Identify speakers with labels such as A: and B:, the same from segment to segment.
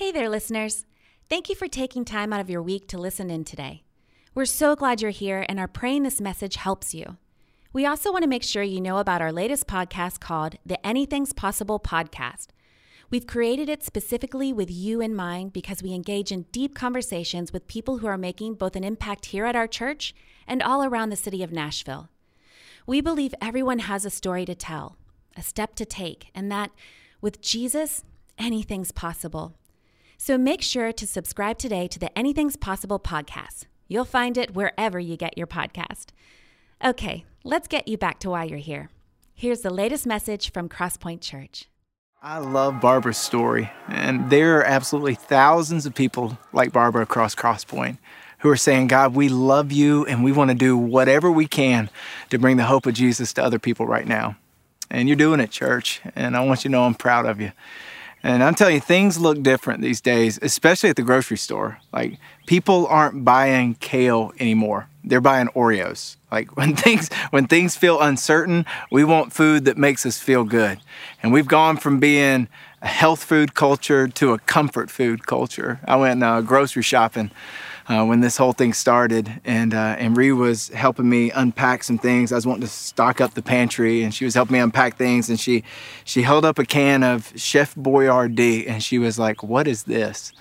A: Hey there, listeners. Thank you for taking time out of your week to listen in today. We're so glad you're here and are praying this message helps you. We also want to make sure you know about our latest podcast called the Anything's Possible Podcast. We've created it specifically with you in mind because we engage in deep conversations with people who are making both an impact here at our church and all around the city of Nashville. We believe everyone has a story to tell, a step to take, and that with Jesus, anything's possible. So make sure to subscribe today to the Anything's Possible podcast. You'll find it wherever you get your podcast. Okay, let's get you back to why you're here. Here's the latest message from Crosspoint Church.
B: I love Barbara's story, and there are absolutely thousands of people like Barbara across Crosspoint who are saying, God, we love you, and we want to do whatever we can to bring the hope of Jesus to other people right now. And you're doing it, church, and I want you to know I'm proud of you. And I'm telling you, things look different these days, especially at the grocery store. Like, people aren't buying kale anymore. They're buying Oreos. Like, when things feel uncertain, we want food that makes us feel good. And we've gone from being a health food culture to a comfort food culture. I went grocery shopping when this whole thing started, and Ree was helping me unpack some things. I was wanting to stock up the pantry, and she was helping me unpack things, and she held up a can of Chef Boyardee, and she was like, "What is this?"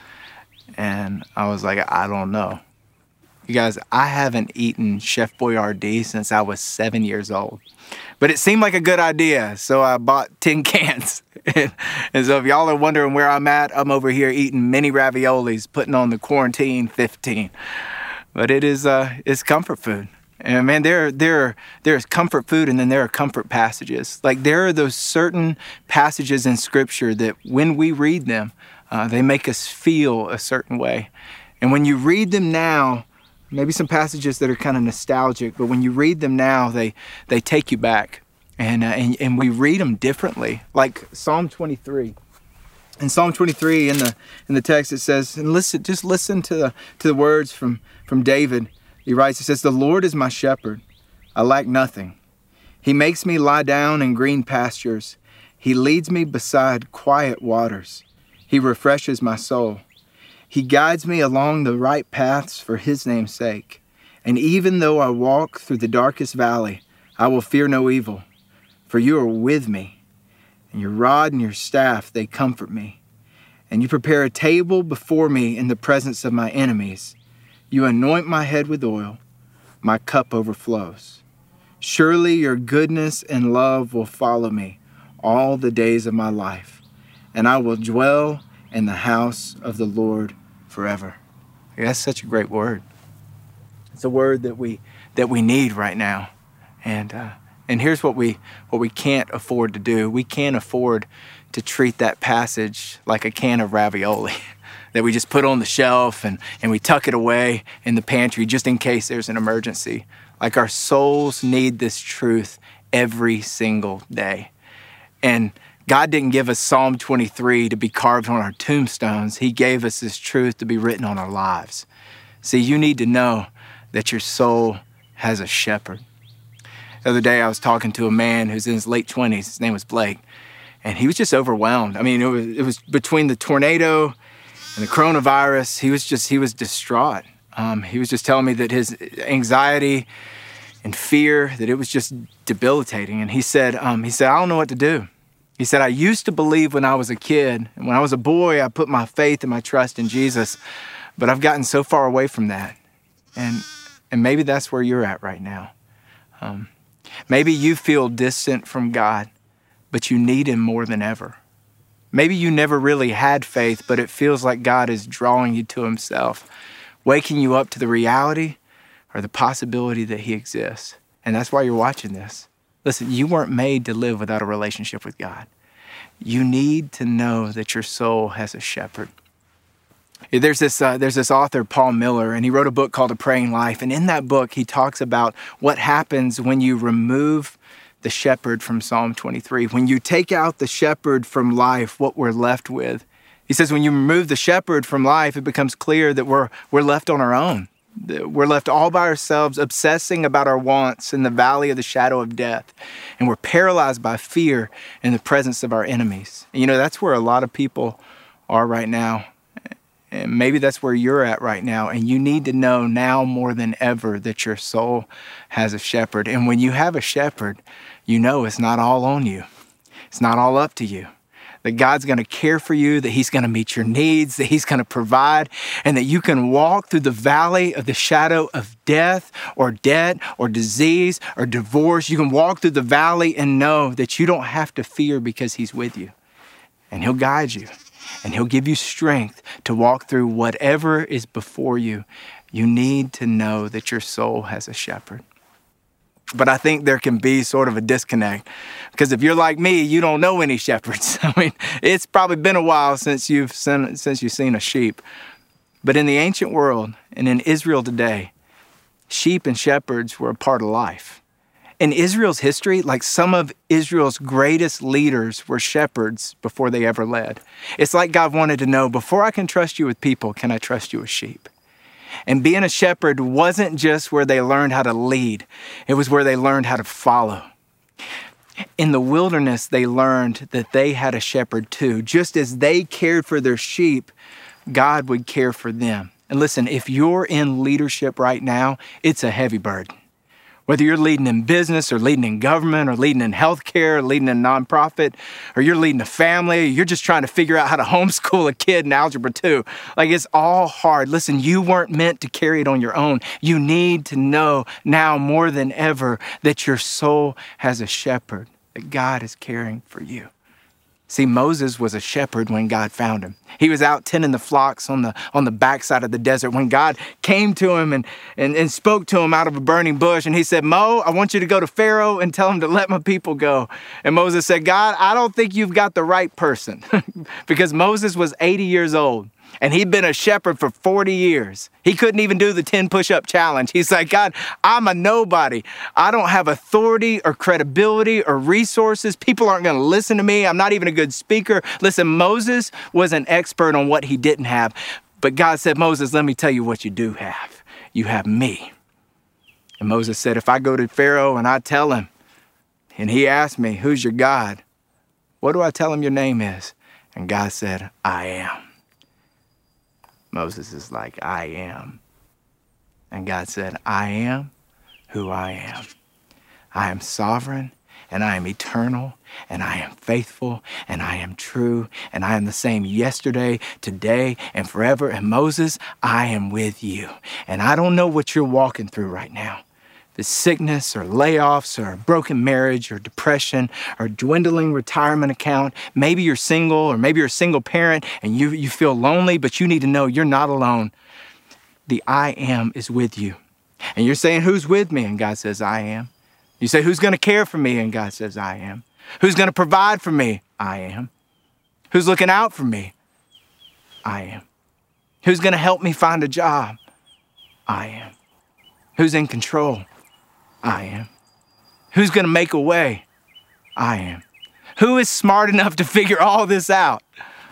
B: And I was like, "I don't know." You guys, I haven't eaten Chef Boyardee since I was 7 years old. But it seemed like a good idea, so I bought 10 cans. And so if y'all are wondering where I'm at, I'm over here eating mini raviolis, putting on the quarantine 15. But it's comfort food. And man, there's comfort food, and then there are comfort passages. Like, there are those certain passages in Scripture that when we read them, they make us feel a certain way. And when you read them now, maybe some passages that are kind of nostalgic, but when you read them now, they take you back, and we read them differently. Like Psalm 23. In Psalm 23, in the text, it says, and just listen to the words from David. He writes, it says, "The Lord is my shepherd; I lack nothing. He makes me lie down in green pastures. He leads me beside quiet waters. He refreshes my soul. He guides me along the right paths for his name's sake. And even though I walk through the darkest valley, I will fear no evil, for you are with me, and your rod and your staff, they comfort me. And you prepare a table before me in the presence of my enemies. You anoint my head with oil, my cup overflows. Surely your goodness and love will follow me all the days of my life, and I will dwell in the house of the Lord forever." That's such a great word. It's a word that we need right now. And here's what we can't afford to do. We can't afford to treat that passage like a can of ravioli that we just put on the shelf and we tuck it away in the pantry just in case there's an emergency. Like, our souls need this truth every single day. And God didn't give us Psalm 23 to be carved on our tombstones. He gave us this truth to be written on our lives. See, you need to know that your soul has a shepherd. The other day, I was talking to a man who's in his late 20s. His name was Blake, and he was just overwhelmed. I mean, it was between the tornado and the coronavirus. He was distraught. He was just telling me that his anxiety and fear, that it was just debilitating. And he said, I don't know what to do. He said, "I used to believe when I was a kid, and when I was a boy, I put my faith and my trust in Jesus, but I've gotten so far away from that." And maybe that's where you're at right now. Maybe you feel distant from God, but you need him more than ever. Maybe you never really had faith, but it feels like God is drawing you to himself, waking you up to the reality or the possibility that he exists. And that's why you're watching this. Listen, you weren't made to live without a relationship with God. You need to know that your soul has a shepherd. There's this author, Paul Miller, and he wrote a book called A Praying Life. And in that book, he talks about what happens when you remove the shepherd from Psalm 23. When you take out the shepherd from life, what we're left with. He says when you remove the shepherd from life, it becomes clear that we're left on our own. We're left all by ourselves, obsessing about our wants in the valley of the shadow of death. And we're paralyzed by fear in the presence of our enemies. And that's where a lot of people are right now. And maybe that's where you're at right now. And you need to know now more than ever that your soul has a shepherd. And when you have a shepherd, you know it's not all on you. It's not all up to you. That God's going to care for you, that he's going to meet your needs, that he's going to provide, and that you can walk through the valley of the shadow of death or debt or disease or divorce. You can walk through the valley and know that you don't have to fear because he's with you. And he'll guide you. And he'll give you strength to walk through whatever is before you. You need to know that your soul has a shepherd. But I think there can be sort of a disconnect, because if you're like me, you don't know any shepherds. I mean, it's probably been a while since you've seen a sheep. But in the ancient world and in Israel today, sheep and shepherds were a part of life. In Israel's history, like some of Israel's greatest leaders were shepherds before they ever led. It's like God wanted to know, before I can trust you with people, can I trust you with sheep? And being a shepherd wasn't just where they learned how to lead. It was where they learned how to follow. In the wilderness, they learned that they had a shepherd too. Just as they cared for their sheep, God would care for them. And listen, if you're in leadership right now, it's a heavy burden. Whether you're leading in business or leading in government or leading in healthcare or leading in nonprofit, or you're leading a family, you're just trying to figure out how to homeschool a kid in Algebra 2. Like, it's all hard. Listen, you weren't meant to carry it on your own. You need to know now more than ever that your soul has a shepherd, that God is caring for you. See, Moses was a shepherd when God found him. He was out tending the flocks on the backside of the desert when God came to him and spoke to him out of a burning bush. And he said, Mo, I want you to go to Pharaoh and tell him to let my people go. And Moses said, God, I don't think you've got the right person. Because Moses was 80 years old. And he'd been a shepherd for 40 years. He couldn't even do the 10 push-up challenge. He's like, God, I'm a nobody. I don't have authority or credibility or resources. People aren't going to listen to me. I'm not even a good speaker. Listen, Moses was an expert on what he didn't have. But God said, Moses, let me tell you what you do have. You have me. And Moses said, if I go to Pharaoh and I tell him, and he asked me, who's your God? What do I tell him your name is? And God said, I am. Moses is like, I am. And God said, I am who I am. I am sovereign, and I am eternal, and I am faithful, and I am true, and I am the same yesterday, today, and forever. And Moses, I am with you. And I don't know what you're walking through right now. The sickness or layoffs or a broken marriage or depression or dwindling retirement account. Maybe you're single, or maybe you're a single parent and you feel lonely, but you need to know you're not alone. The I am is with you. And you're saying, who's with me? And God says, I am. You say, who's going to care for me? And God says, I am. Who's going to provide for me? I am. Who's looking out for me? I am. Who's going to help me find a job? I am. Who's in control? I am. Who's going to make a way? I am. Who is smart enough to figure all this out?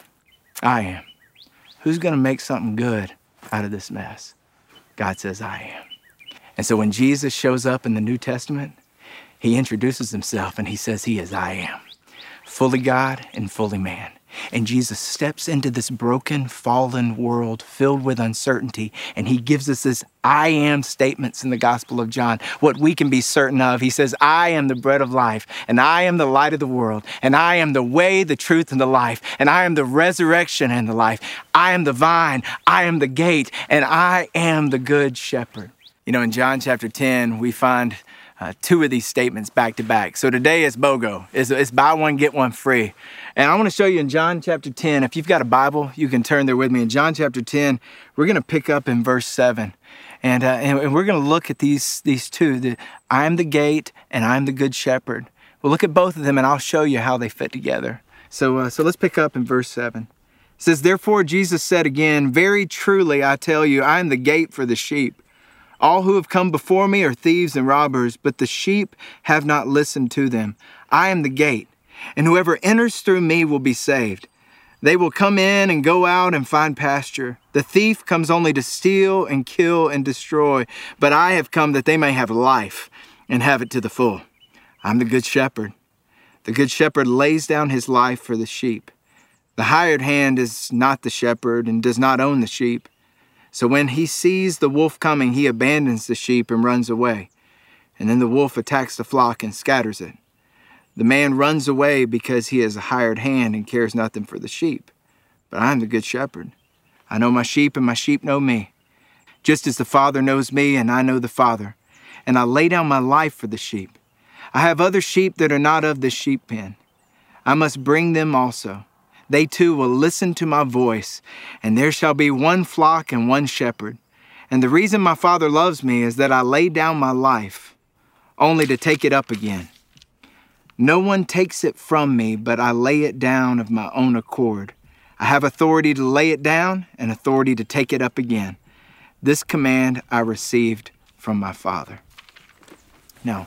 B: I am. Who's going to make something good out of this mess? God says, I am. And so when Jesus shows up in the New Testament, he introduces himself and he says he is I am, fully God and fully man. And Jesus steps into this broken, fallen world filled with uncertainty, and he gives us this I am statements in the Gospel of John, what we can be certain of. He says, I am the bread of life, and I am the light of the world, and I am the way, the truth, and the life, and I am the resurrection and the life. I am the vine, I am the gate, and I am the good shepherd. You know, in John chapter 10, we find two of these statements back to back. So today is BOGO. It's buy one, get one free. And I want to show you in John chapter 10, if you've got a Bible, you can turn there with me. In John chapter 10, we're going to pick up in verse 7. And we're going to look at these two. I am the gate and I am the good shepherd. We'll look at both of them and I'll show you how they fit together. So let's pick up in verse 7. It says, therefore Jesus said again, very truly I tell you, I am the gate for the sheep. All who have come before me are thieves and robbers, but the sheep have not listened to them. I am the gate, and whoever enters through me will be saved. They will come in and go out and find pasture. The thief comes only to steal and kill and destroy, but I have come that they may have life and have it to the full. I'm the good shepherd. The good shepherd lays down his life for the sheep. The hired hand is not the shepherd and does not own the sheep. So when he sees the wolf coming, he abandons the sheep and runs away. And then the wolf attacks the flock and scatters it. The man runs away because he is a hired hand and cares nothing for the sheep. But I am the good shepherd. I know my sheep and my sheep know me. Just as the Father knows me and I know the Father. And I lay down my life for the sheep. I have other sheep that are not of this sheep pen. I must bring them also. They too will listen to my voice, and there shall be one flock and one shepherd. And the reason my Father loves me is that I lay down my life, only to take it up again. No one takes it from me, but I lay it down of my own accord. I have authority to lay it down and authority to take it up again. This command I received from my Father. Now,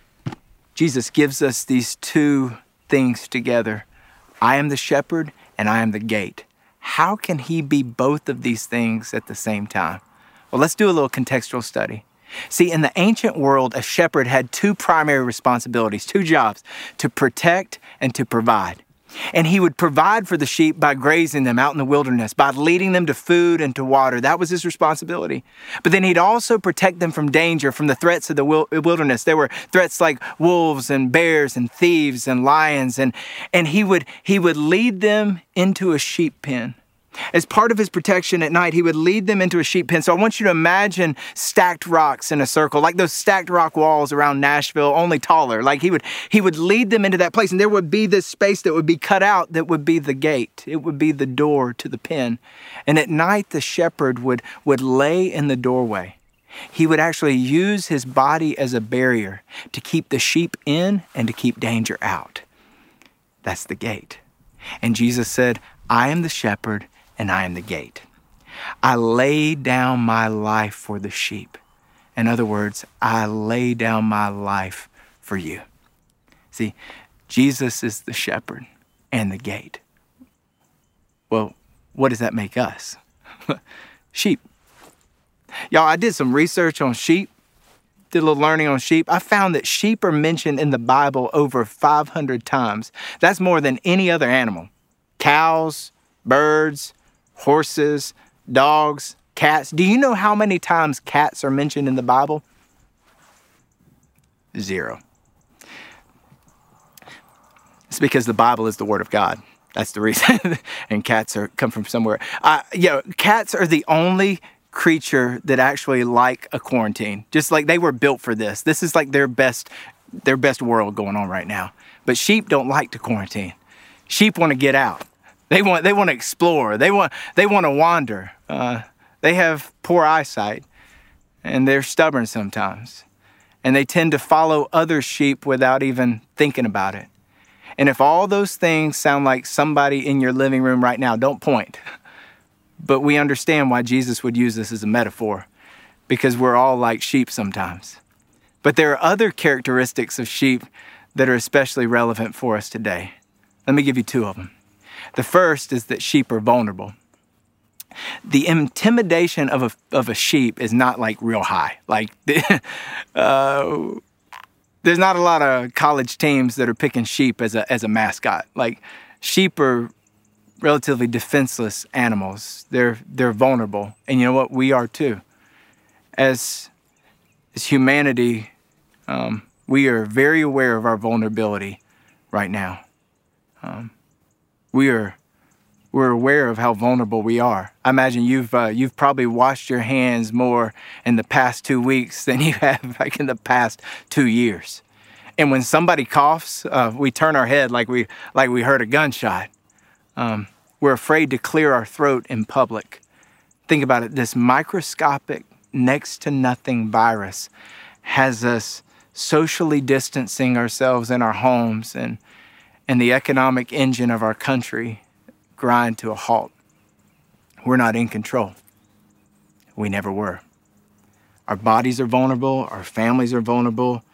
B: Jesus gives us these two things together. I am the shepherd and I am the gate. How can he be both of these things at the same time? Well, let's do a little contextual study. See, in the ancient world, a shepherd had two primary responsibilities, two jobs, to protect and to provide. And he would provide for the sheep by grazing them out in the wilderness, by leading them to food and to water. That was his responsibility. But then he'd also protect them from danger, from the threats of the wilderness. There were threats like wolves and bears and thieves and lions. And he would lead them into a sheep pen. As part of his protection at night, he would lead them into a sheep pen. So I want you to imagine stacked rocks in a circle, like those stacked rock walls around Nashville, only taller. Like he would lead them into that place, and there would be this space that would be cut out that would be the gate. It would be the door to the pen. And at night, the shepherd would lay in the doorway. He would actually use his body as a barrier to keep the sheep in and to keep danger out. That's the gate. And Jesus said, I am the shepherd and I am the gate. I lay down my life for the sheep. In other words, I lay down my life for you. See, Jesus is the shepherd and the gate. Well, what does that make us? Sheep. Y'all, I did some research on sheep, did a little learning on sheep. I found that sheep are mentioned in the Bible over 500 times. That's more than any other animal. Cows, birds, horses, dogs, cats. Do you know how many times cats are mentioned in the Bible? 0. It's because the Bible is the Word of God. That's the reason. And cats come from somewhere. Cats are the only creature that actually like a quarantine. Just like they were built for this. This is like their best world going on right now. But sheep don't like to quarantine. Sheep want to get out. They want to explore. They want to wander. They have poor eyesight, and they're stubborn sometimes. And they tend to follow other sheep without even thinking about it. And if all those things sound like somebody in your living room right now, don't point. But we understand why Jesus would use this as a metaphor, because we're all like sheep sometimes. But there are other characteristics of sheep that are especially relevant for us today. Let me give you 2 of them. The first is that sheep are vulnerable. The intimidation of a sheep is not like real high. Like there's not a lot of college teams that are picking sheep as a mascot. Like sheep are relatively defenseless animals. They're vulnerable, and you know what? We are too. As humanity, we are very aware of our vulnerability right now. We're aware of how vulnerable we are. I imagine you've probably washed your hands more in the past 2 weeks than you have like in the past 2 years. And when somebody coughs, we turn our head like we heard a gunshot. We're afraid to clear our throat in public. Think about it. This microscopic, next to nothing virus has us socially distancing ourselves in our homes, and the economic engine of our country grind to a halt. We're not in control. We never were. Our bodies are vulnerable. Our families are vulnerable.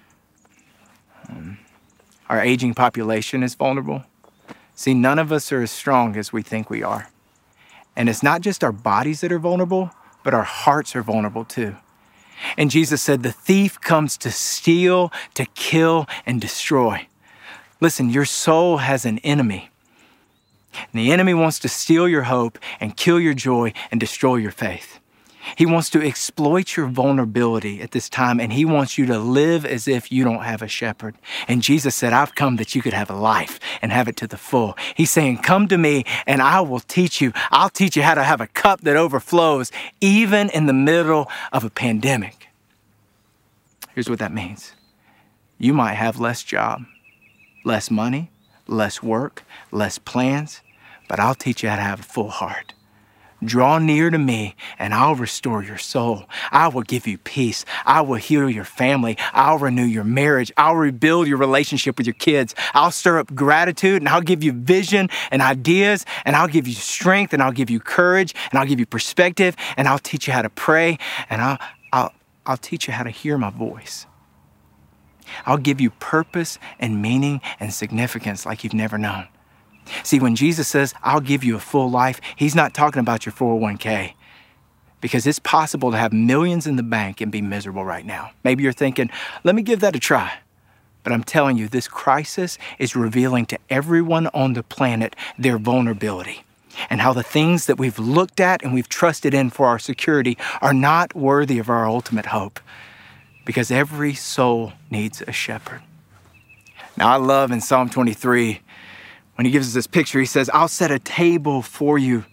B: Our aging population is vulnerable. See, none of us are as strong as we think we are. And it's not just our bodies that are vulnerable, but our hearts are vulnerable too. And Jesus said, the thief comes to steal, to kill, and destroy. Listen, your soul has an enemy. And the enemy wants to steal your hope and kill your joy and destroy your faith. He wants to exploit your vulnerability at this time, and he wants you to live as if you don't have a shepherd. And Jesus said, I've come that you could have a life and have it to the full. He's saying, come to me and I will teach you. I'll teach you how to have a cup that overflows even in the middle of a pandemic. Here's what that means. You might have less job, less money, less work, less plans, but I'll teach you how to have a full heart. Draw near to me and I'll restore your soul. I will give you peace. I will heal your family. I'll renew your marriage. I'll rebuild your relationship with your kids. I'll stir up gratitude and I'll give you vision and ideas and I'll give you strength and I'll give you courage and I'll give you perspective and I'll teach you how to pray and I'll teach you how to hear my voice. I'll give you purpose and meaning and significance like you've never known. See, when Jesus says, I'll give you a full life, he's not talking about your 401k, because it's possible to have millions in the bank and be miserable right now. Maybe you're thinking, let me give that a try. But I'm telling you, this crisis is revealing to everyone on the planet their vulnerability and how the things that we've looked at and we've trusted in for our security are not worthy of our ultimate hope, because every soul needs a shepherd. Now, I love in Psalm 23, when he gives us this picture, he says, I'll set a table before you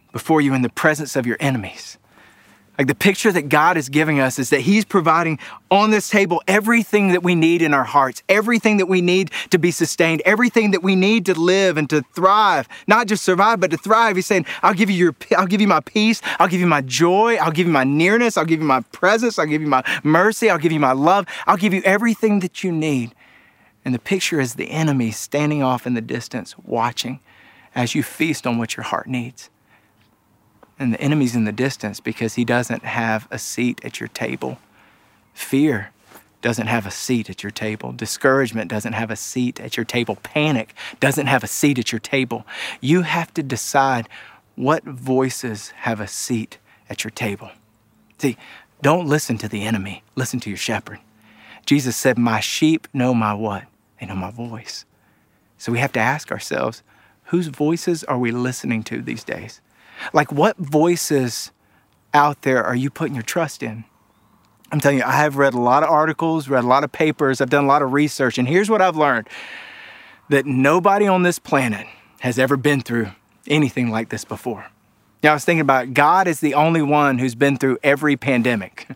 B: in the presence of your enemies. Like the picture that God is giving us is that he's providing on this table everything that we need in our hearts, everything that we need to be sustained, everything that we need to live and to thrive, not just survive, but to thrive. He's saying, I'll give you my peace. I'll give you my joy. I'll give you my nearness. I'll give you my presence. I'll give you my mercy. I'll give you my love. I'll give you everything that you need. And the picture is the enemy standing off in the distance, watching as you feast on what your heart needs. And the enemy's in the distance because he doesn't have a seat at your table. Fear doesn't have a seat at your table. Discouragement doesn't have a seat at your table. Panic doesn't have a seat at your table. You have to decide what voices have a seat at your table. See, don't listen to the enemy. Listen to your shepherd. Jesus said, my sheep know my what? They know my voice. So we have to ask ourselves, whose voices are we listening to these days? Like, what voices out there are you putting your trust in? I'm telling you, I have read a lot of articles, read a lot of papers, I've done a lot of research, and here's what I've learned, that nobody on this planet has ever been through anything like this before. Now, I was thinking about it. God is the only one who's been through every pandemic,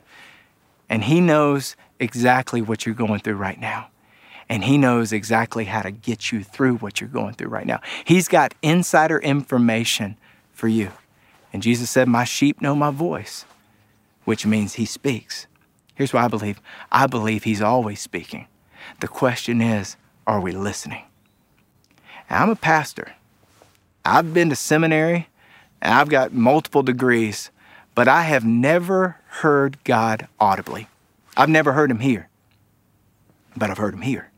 B: and he knows exactly what you're going through right now. And he knows exactly how to get you through what you're going through right now. He's got insider information for you. And Jesus said, my sheep know my voice, which means he speaks. Here's what I believe. I believe he's always speaking. The question is, are we listening? And I'm a pastor. I've been to seminary and I've got multiple degrees, but I have never heard God audibly. I've never heard him here, but I've heard him here.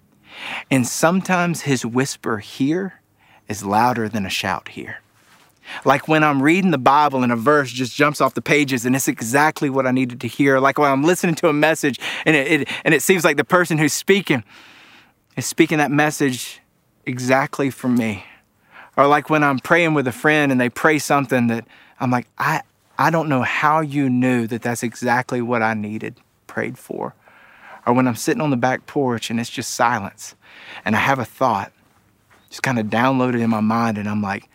B: And sometimes his whisper here is louder than a shout here. Like when I'm reading the Bible and a verse just jumps off the pages and it's exactly what I needed to hear. Like when I'm listening to a message and it seems like the person who's speaking is speaking that message exactly for me. Or like when I'm praying with a friend and they pray something that I'm like, I don't know how you knew that that's exactly what I needed prayed for. Or when I'm sitting on the back porch and it's just silence and I have a thought just kind of downloaded in my mind and I'm like,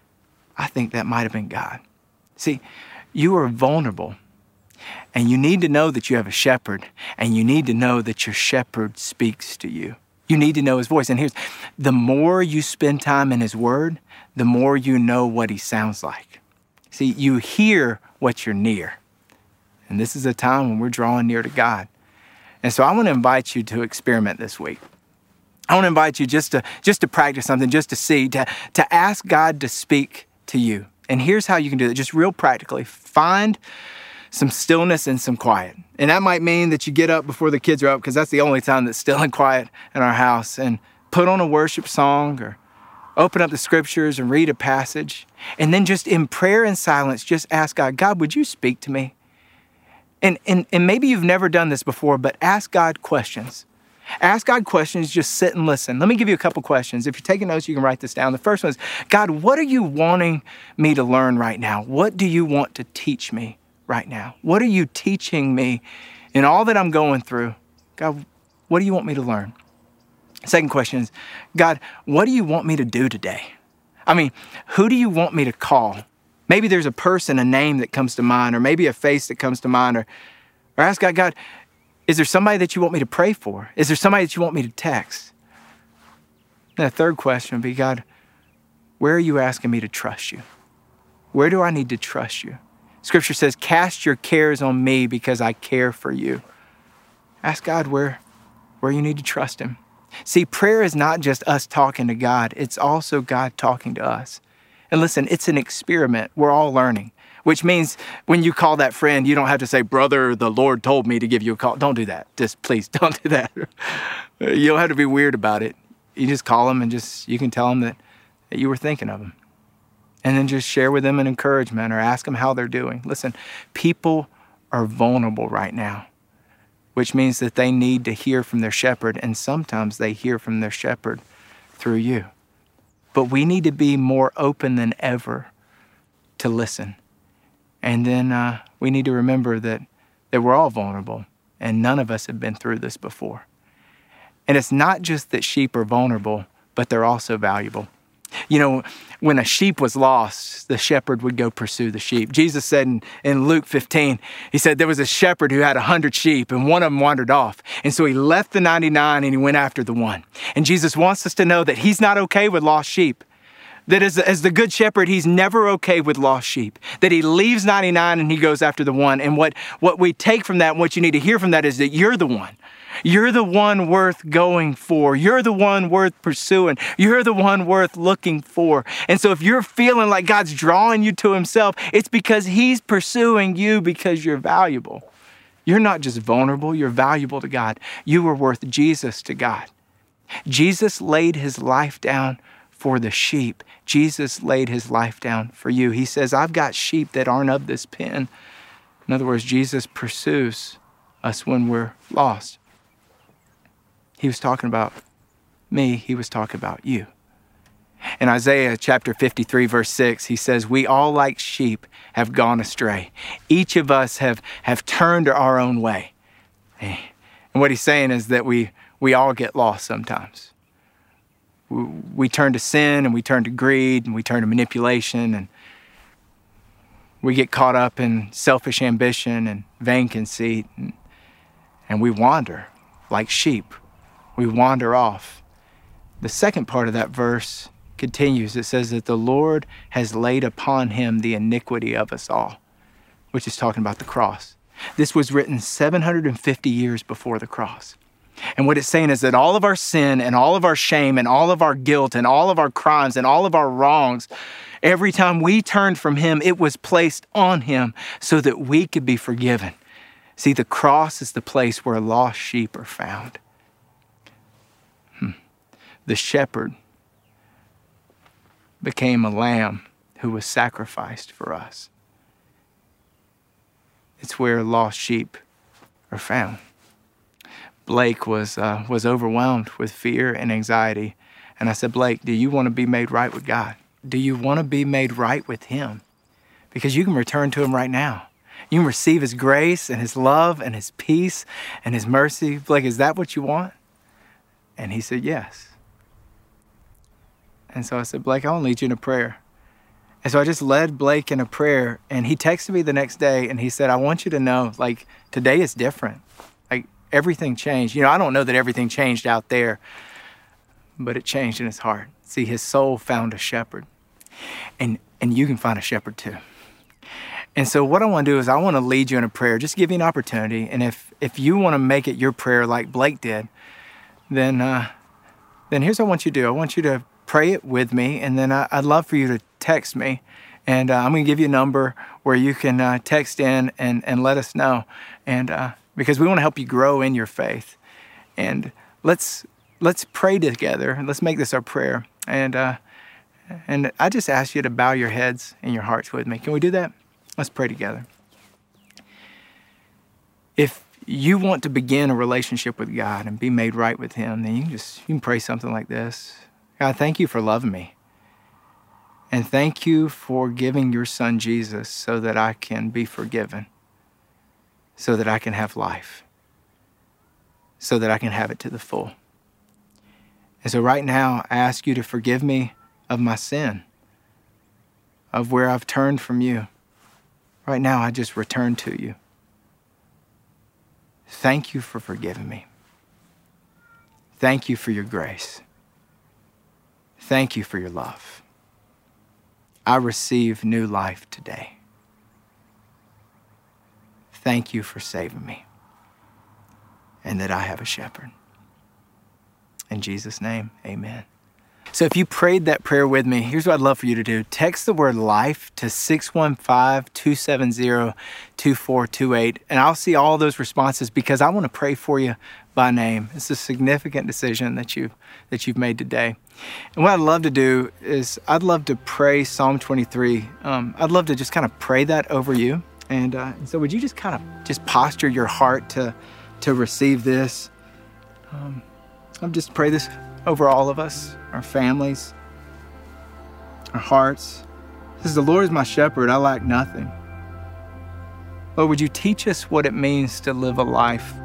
B: I think that might have been God. See, you are vulnerable and you need to know that you have a shepherd and you need to know that your shepherd speaks to you. You need to know his voice. And here's, the more you spend time in his word, the more you know what he sounds like. See, you hear what you're near. And this is a time when we're drawing near to God. And so I want to invite you to experiment this week. I want to invite you just to practice something, just to see, to ask God to speak to you. And here's how you can do it, just real practically. Find some stillness and some quiet. And that might mean that you get up before the kids are up, because that's the only time that's still and quiet in our house, and put on a worship song or open up the scriptures and read a passage. And then just in prayer and silence, just ask God, God, would you speak to me? And maybe you've never done this before, but ask God questions. Ask God questions, just sit and listen. Let me give you a couple questions. If you're taking notes, you can write this down. The first one is, God, what are you wanting me to learn right now? What do you want to teach me right now? What are you teaching me in all that I'm going through? God, what do you want me to learn? Second question is, God, what do you want me to do today? I mean, who do you want me to call? Maybe there's a person, a name that comes to mind, or maybe a face that comes to mind, or ask God, God, is there somebody that you want me to pray for? Is there somebody that you want me to text? And the third question would be, God, where are you asking me to trust you? Where do I need to trust you? Scripture says, cast your cares on me because I care for you. Ask God where you need to trust him. See, prayer is not just us talking to God. It's also God talking to us. And listen, it's an experiment. We're all learning, which means when you call that friend, you don't have to say, brother, the Lord told me to give you a call. Don't do that. Just please don't do that. You don't have to be weird about it. You just call them and you can tell them that you were thinking of them. And then just share with them an encouragement or ask them how they're doing. Listen, people are vulnerable right now, which means that they need to hear from their shepherd. And sometimes they hear from their shepherd through you. But we need to be more open than ever to listen. And then we need to remember that we're all vulnerable and none of us have been through this before. And it's not just that sheep are vulnerable, but they're also valuable. You know, when a sheep was lost, the shepherd would go pursue the sheep. Jesus said in Luke 15, he said there was a shepherd who had 100 sheep and one of them wandered off. And so he left the 99 and he went after the one. And Jesus wants us to know that he's not okay with lost sheep. That as the good shepherd, he's never okay with lost sheep. That he leaves 99 and he goes after the one. And what we take from that and what you need to hear from that is that you're the one. You're the one worth going for. You're the one worth pursuing. You're the one worth looking for. And so if you're feeling like God's drawing you to himself, it's because he's pursuing you because you're valuable. You're not just vulnerable, you're valuable to God. You are worth Jesus to God. Jesus laid his life down for the sheep. Jesus laid his life down for you. He says, I've got sheep that aren't of this pen. In other words, Jesus pursues us when we're lost. He was talking about me. He was talking about you. In Isaiah chapter 53, verse 6, he says, we all like sheep have gone astray. Each of us have turned our own way. And what he's saying is that we all get lost sometimes. We turn to sin and we turn to greed and we turn to manipulation and we get caught up in selfish ambition and vain conceit and we wander like sheep. We wander off. The second part of that verse continues. It says that the Lord has laid upon him the iniquity of us all, which is talking about the cross. This was written 750 years before the cross. And what it's saying is that all of our sin and all of our shame and all of our guilt and all of our crimes and all of our wrongs, every time we turned from him, it was placed on him so that we could be forgiven. See, the cross is the place where lost sheep are found. The shepherd became a lamb who was sacrificed for us. It's where lost sheep are found. Blake was overwhelmed with fear and anxiety. And I said, Blake, do you want to be made right with God? Do you want to be made right with him? Because you can return to him right now. You can receive his grace and his love and his peace and his mercy. Blake, is that what you want? And he said, yes. And so I said, Blake, I want to lead you in a prayer. And so I just led Blake in a prayer. And he texted me the next day and he said, I want you to know, like, today is different. Like, everything changed. You know, I don't know that everything changed out there, but it changed in his heart. See, his soul found a shepherd. And you can find a shepherd too. And so what I want to do is I want to lead you in a prayer, just give you an opportunity. And if you want to make it your prayer like Blake did, then here's what I want you to do. I want you to pray it with me, and then I'd love for you to text me. And I'm going to give you a number where you can text in and let us know. And because we want to help you grow in your faith. And let's pray together. Let's make this our prayer. And I just ask you to bow your heads and your hearts with me. Can we do that? Let's pray together. If you want to begin a relationship with God and be made right with him, then you can pray something like this. God, thank you for loving me. And thank you for giving your son Jesus so that I can be forgiven, so that I can have life, so that I can have it to the full. And so right now, I ask you to forgive me of my sin, of where I've turned from you. Right now, I just return to you. Thank you for forgiving me. Thank you for your grace. Thank you for your love. I receive new life today. Thank you for saving me and that I have a shepherd. In Jesus' name, amen. So if you prayed that prayer with me, here's what I'd love for you to do. Text the word life to 615-270-2428, and I'll see all those responses because I want to pray for you by name. It's a significant decision that you've made today. And what I'd love to do is I'd love to pray Psalm 23. I'd love to just kind of pray that over you. And so would you just kind of just posture your heart to receive this? I'll just pray this over all of us, our families, our hearts. It says, the Lord is my shepherd, I lack nothing. Lord, would you teach us what it means to live a life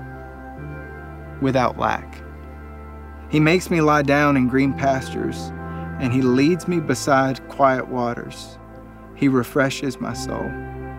B: without lack? He makes me lie down in green pastures, and he leads me beside quiet waters. He refreshes my soul.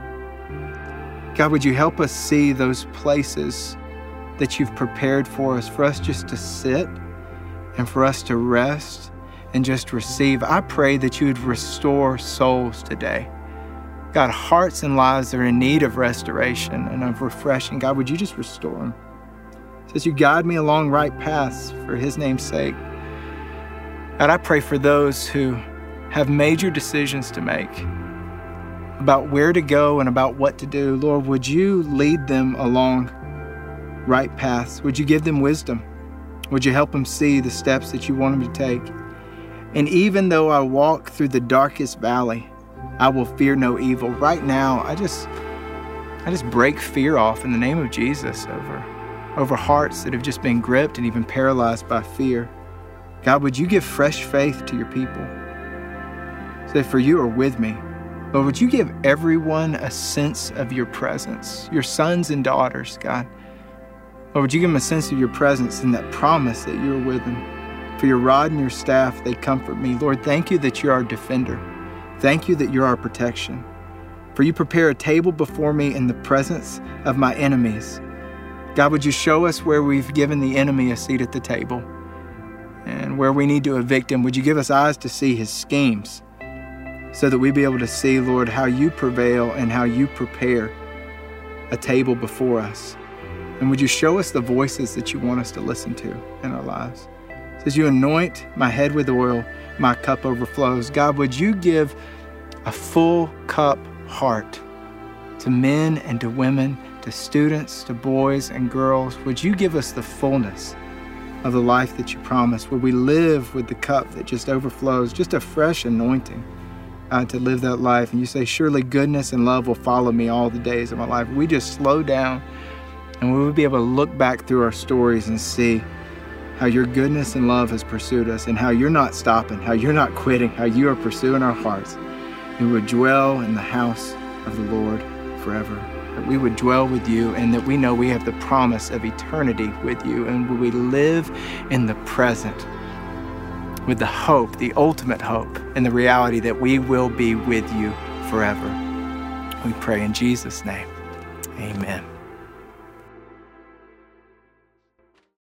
B: God, would you help us see those places that you've prepared for us just to sit and for us to rest and just receive. I pray that you would restore souls today. God, hearts and lives that are in need of restoration and of refreshing. God, would you just restore them? It says you guide me along right paths for his name's sake. God, I pray for those who have major decisions to make about where to go and about what to do. Lord, would you lead them along right paths? Would you give them wisdom? Would you help them see the steps that you want them to take? And even though I walk through the darkest valley, I will fear no evil. Right now, I just break fear off in the name of Jesus over hearts that have just been gripped and even paralyzed by fear. God, would you give fresh faith to your people? Say, for you are with me. But would you give everyone a sense of your presence, your sons and daughters, God? Or would you give them a sense of your presence and that promise that you're with them? For your rod and your staff, they comfort me. Lord, thank you that you're our defender. Thank you that you're our protection. For you prepare a table before me in the presence of my enemies. God, would you show us where we've given the enemy a seat at the table and where we need to evict him? Would you give us eyes to see his schemes so that we be able to see, Lord, how you prevail and how you prepare a table before us? And would you show us the voices that you want us to listen to in our lives? It says you anoint my head with oil, my cup overflows. God, would you give a full cup heart to men and to women, to students, to boys and girls? Would you give us the fullness of the life that you promised? Would we live with the cup that just overflows, just a fresh anointing to live that life? And you say, surely goodness and love will follow me all the days of my life. We just slow down and we would be able to look back through our stories and see how your goodness and love has pursued us and how you're not stopping, how you're not quitting, how you are pursuing our hearts. We would dwell in the house of the Lord forever, that we would dwell with you and that we know we have the promise of eternity with you, and we live in the present with the hope, the ultimate hope, and the reality that we will be with you forever. We pray in Jesus' name. Amen.